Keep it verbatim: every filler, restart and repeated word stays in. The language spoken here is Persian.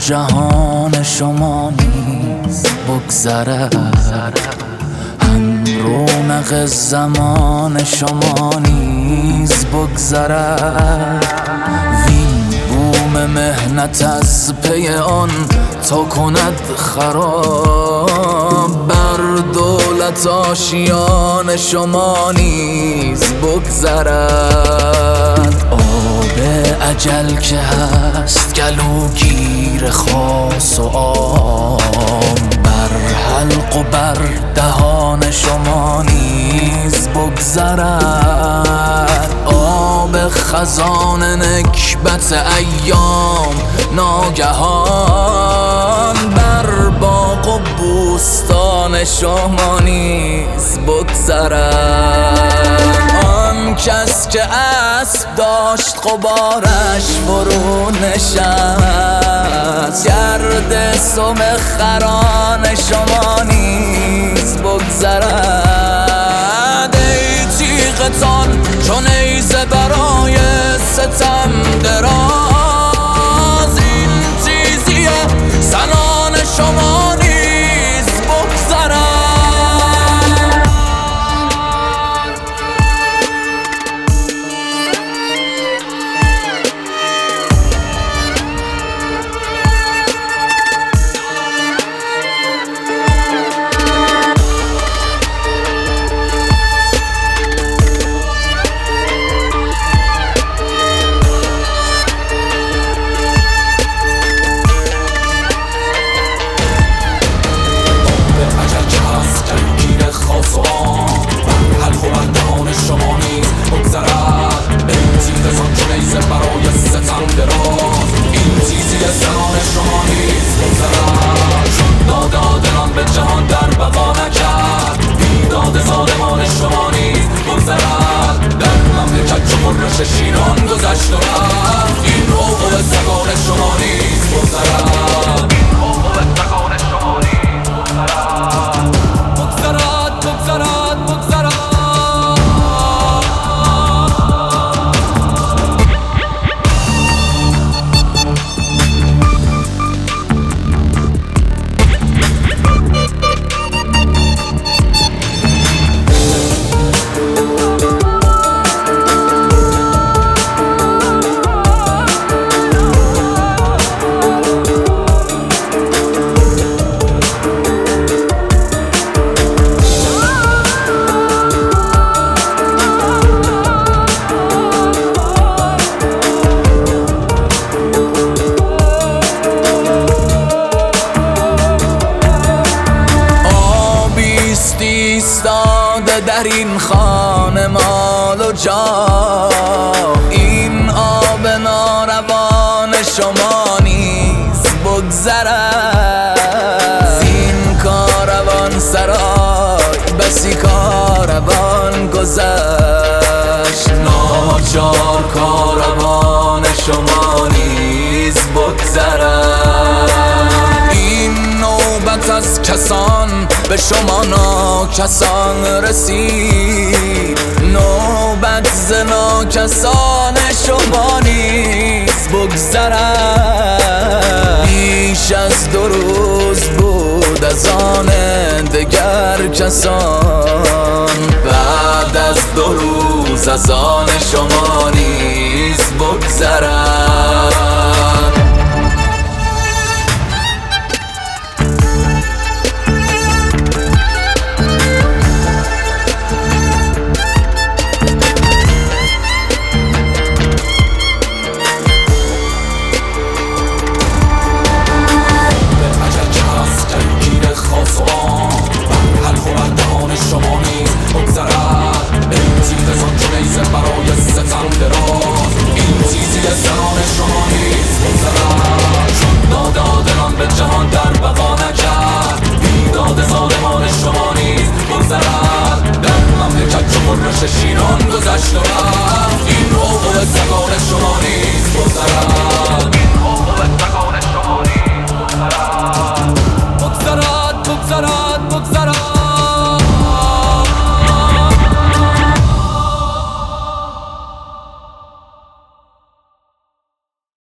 جهان شما نیز بگذرد، هم رونق زمان شما نیز بگذرد. وین بوم مهنت از پی آن تا کند خراب، بر دولت آشیان شما نیز بگذرد. آب اجل که هست گلوگیر خاص و عام، بر حلق و بر دهان شما نیز بگذرد. آب خزان نکبت ایام ناگهان، بر باغ و بوستان شما نیز بگذرد. آن کس که اسب داشت غبارش فرو نشست، گرد سم خران شما نیز بگذرد. ای تیغتان چون نیزه برای ستم دراز، این تیزی زنان شما نیز بگذرد. شیران گذشت و رفت، این حقوق سگان شما نیز بگذرد. این حقوق سگان شما نیز بگذرد. بگذرد بگذرد بگذرد. ایستاده در این خانه مال و جا، این آب ناروان شما نیز بگذرد. زین کاروان سرای بسی کاروان گذشت، ناچار کاروان شما نیز بگذرد. این نوبت از کسان به شما ناکسان رسید، نوبت ز ناکسان شما نیز بگذرد. بیش از دو روز بود از آن دگر کسان، بعد از دو روز از آن شما نیز بگذرد. شیران گذشت و رفت، این حقوق سگان شما نیز بگذرد.